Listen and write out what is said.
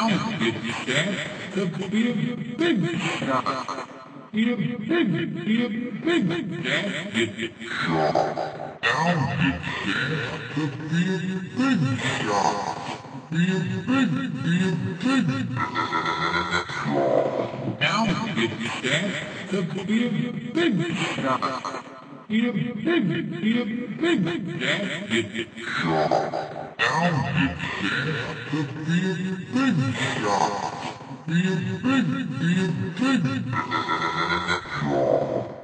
Now get your chance to be a big shot. Be a big chance. Get your shot. Now get your chance to be a big shot. Be a big shot. Now get your chance to be a big shot. Be a big chance. Get your shot. Now get your chance to be a big shot. Be a big shot.